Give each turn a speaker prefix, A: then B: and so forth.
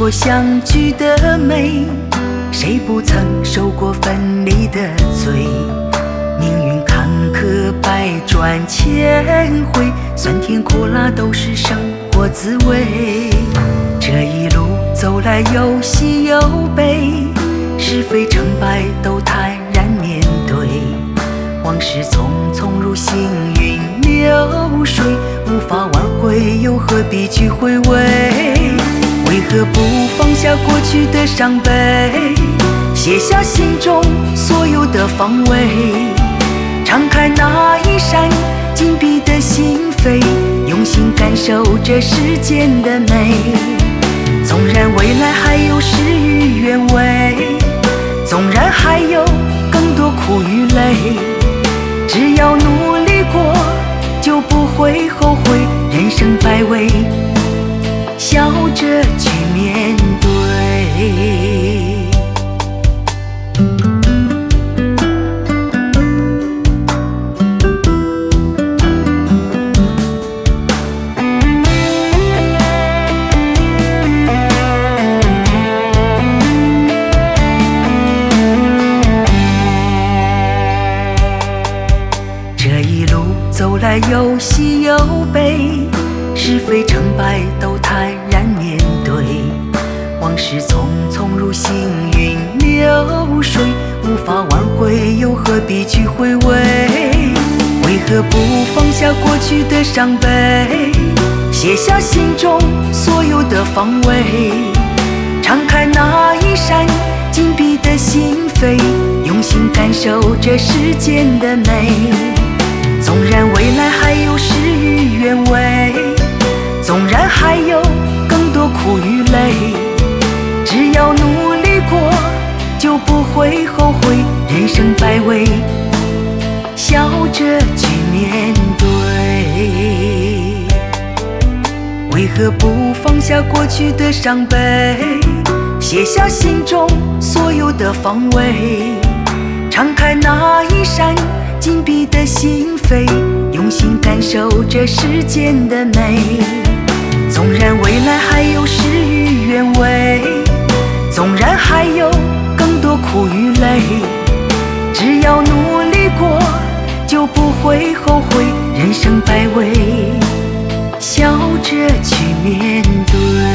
A: 过相聚的美，谁不曾受过分离的罪？命运坎坷百转千回，酸甜苦辣都是生活滋味。这一路走来有喜有悲，是非成败都坦然面对。往事匆匆如行云流水，无法挽回，又何必去回味？为何不放下过去的伤悲，卸下心中所有的防卫？敞开那一扇紧闭的心扉，用心感受这世间的美。纵然未来还有事与愿违，纵然还有更多苦与累，只要努力过，就不会后悔。人生百味，笑着去面对。走来有喜有悲，是非成败都坦然面对。往事匆匆如行云流水，无法挽回，又何必去回味？为何不放下过去的伤悲，卸下心中所有的防卫？敞开那一扇紧闭的心扉，用心感受这世间的美。纵然未来还有事与愿违，纵然还有更多苦与累，只要努力过，就不会后悔。人生百味，笑着去面对。为何不放下过去的伤悲，卸下心中所有的防卫？敞开那一扇紧闭的心扉，用心感受这世间的美。纵然未来还有事与愿违，纵然还有更多苦与累，只要努力过，就不会后悔。人生百味，笑着去面对。